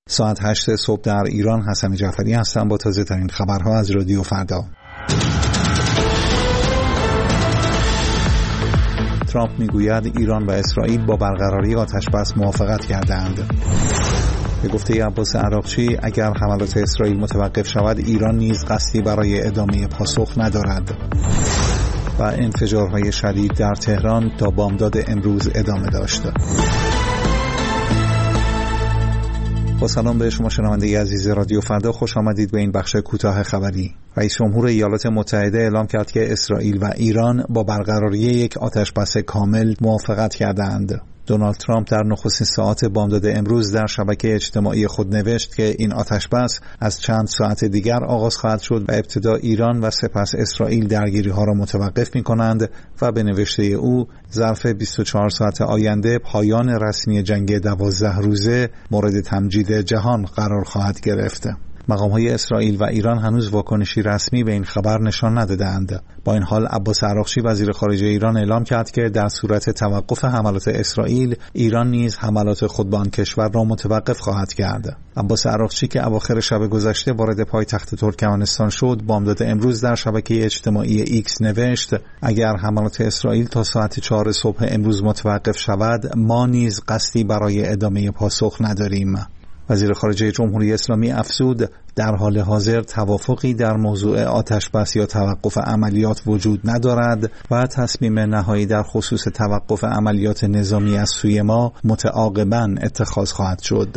ساعت 8 صبح در ایران. حسن جعفری هستم با تازه ترین خبرها از رادیو فردا. ترامپ میگوید ایران و اسرائیل با برقراری آتش‌بس موافقت کردند. به گفته عباس عراقچی اگر حملات اسرائیل متوقف شود ایران نیز قصدی برای ادامه پاسخ ندارد. و انفجارهای شدید در تهران تا بامداد امروز ادامه داشت. با سلام به شما شنونده عزیز رادیو فردا، خوش آمدید به این بخش کوتاه خبری. رئیس جمهور ایالات متحده اعلام کرد که اسرائیل و ایران با برقراری یک آتش‌بس کامل موافقت کردند. دونالد ترامپ در نخستین ساعات بامداد امروز در شبکه اجتماعی خود نوشت که این آتش‌بس از چند ساعت دیگر آغاز خواهد شد و ابتدا ایران و سپس اسرائیل درگیری‌ها را متوقف می‌کنند و به نوشته او ظرف 24 ساعت آینده پایان رسمی جنگ 12 روزه مورد تمجید جهان قرار خواهد گرفت. مقام‌های اسرائیل و ایران هنوز واکنشی رسمی به این خبر نشان ندادند. با این حال عباس عراقچی وزیر خارجه ایران اعلام کرد که در صورت توقف حملات اسرائیل، ایران نیز حملات خود به آن کشور را متوقف خواهد کرد. عباس عراقچی که اواخر شب گذشته وارد پایتخت ترکمنستان شد، بامداد امروز در شبکه اجتماعی ایکس نوشت: اگر حملات اسرائیل تا ساعت 4 صبح امروز متوقف شود، ما نیز قصدی برای ادامه پاسخ نداریم. وزیر خارجه جمهوری اسلامی افزود در حال حاضر توافقی در موضوع آتش‌بس یا توقف عملیات وجود ندارد و تصمیم نهایی در خصوص توقف عملیات نظامی از سوی ما متعاقباً اتخاذ خواهد شد.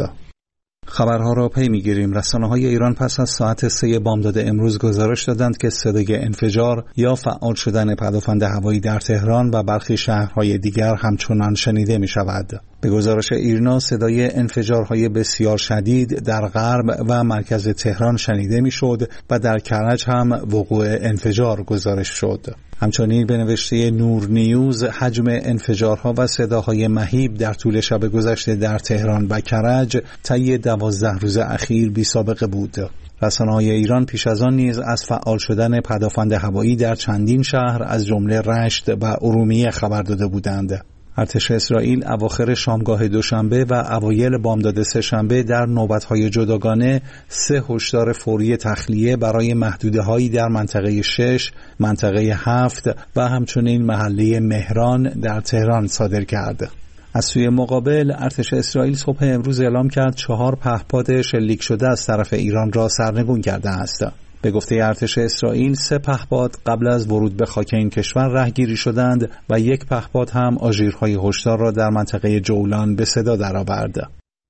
خبرها را پی می‌گیریم. رسانه‌های ایران پس از ساعت 3 بامداد امروز گزارش دادند که صدای انفجار یا فعال شدن پدافند هوایی در تهران و برخی شهرهای دیگر همچنان شنیده می‌شود. به گزارش ایرنا صدای انفجارهای بسیار شدید در غرب و مرکز تهران شنیده می‌شد و در کرج هم وقوع انفجار گزارش شد. همچنین به نوشته نور نیوز حجم انفجارها و صداهای مهیب در طول شب گذشته در تهران و کرج طی 12 روز اخیر بی‌سابقه بود. رسانه‌های ایران پیش از آن نیز از فعال شدن پدافند هوایی در چندین شهر از جمله رشت و ارومیه خبر داده بودند. ارتش اسرائیل اواخر شامگاه دوشنبه و اوایل بامداد سه‌شنبه در نوبت‌های جداگانه 3 هشدار فوری تخلیه برای محدوده‌هایی در منطقه 6، منطقه 7 و همچنین محله مهران در تهران صادر کرد. از سوی مقابل ارتش اسرائیل صبح امروز اعلام کرد 4 پهپاد شلیک شده از طرف ایران را سرنگون کرده است. به گفته ارتش اسرائیل 3 پهپاد قبل از ورود به خاک این کشور رهگیری شدند و 1 پهپاد هم آژیرهای هشدار را در منطقه جولان به صدا درآورد.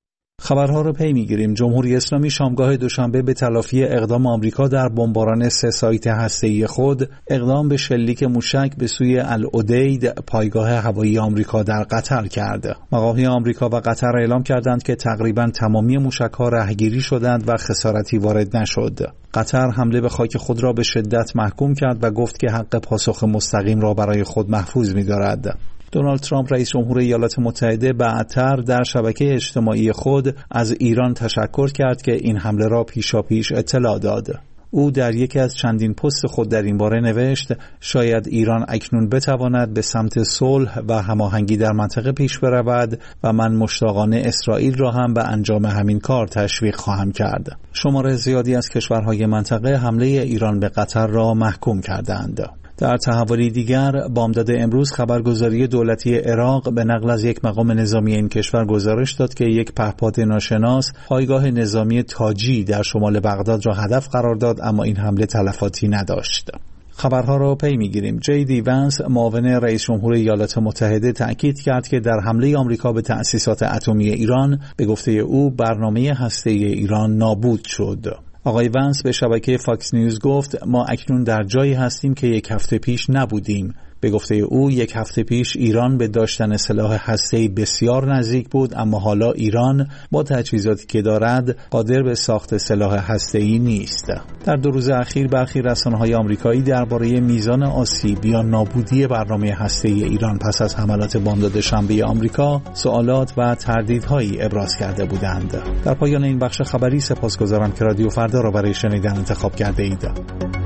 خبرها را پی می‌گیریم. جمهوری اسلامی شامگاه دوشنبه به تلافی اقدام آمریکا در بمباران 3 سایت هسته‌ای خود، اقدام به شلیک موشک به سوی العدید پایگاه هوایی آمریکا در قطر کرد. مقام‌های آمریکا و قطر اعلام کردند که تقریباً تمامی موشک‌ها رهگیری شدند و خسارتی وارد نشد. قطر حمله به خاک خود را به شدت محکوم کرد و گفت که حق پاسخ مستقیم را برای خود محفوظ می‌دارد. دونالد ترامپ رئیس جمهور ایالات متحده بعدتر در شبکه اجتماعی خود از ایران تشکر کرد که این حمله را پیشاپیش اطلاع داد. او در یکی از چندین پست خود در این باره نوشت: شاید ایران اکنون بتواند به سمت صلح و هماهنگی در منطقه پیش برود و من مشتاقانه اسرائیل را هم به انجام همین کار تشویق خواهم کرد. شمار زیادی از کشورهای منطقه حمله ایران به قطر را محکوم کردند. در تحولی دیگر بامداد امروز خبرگزاری دولتی عراق به نقل از یک مقام نظامی این کشور گزارش داد که یک پهپاد ناشناس پایگاه نظامی تاجی در شمال بغداد را هدف قرار داد، اما این حمله تلفاتی نداشت. خبرها را پی می‌گیریم. JD Vance معاون رئیس جمهور ایالات متحده تأکید کرد که در حمله آمریکا به تأسیسات اتمی ایران به گفته او برنامه هسته‌ای ایران نابود شد. آقای ونس به شبکه فاکس نیوز گفت: ما اکنون در جایی هستیم که 1 هفته پیش نبودیم. به گفته او 1 هفته پیش ایران به داشتن سلاح هسته‌ای بسیار نزدیک بود، اما حالا ایران با تجهیزاتی که دارد قادر به ساخت سلاح هسته‌ای نیست. در 2 روز اخیر برخی رسانه‌های آمریکایی درباره میزان آسیب یا نابودی برنامه هسته‌ای ایران پس از حملات بامداد شنبه آمریکا سوالات و تردیدهایی ابراز کرده بودند. در پایان این بخش خبری سپاسگزارم که رادیو فردا را برای شنیدن انتخاب کرده اید.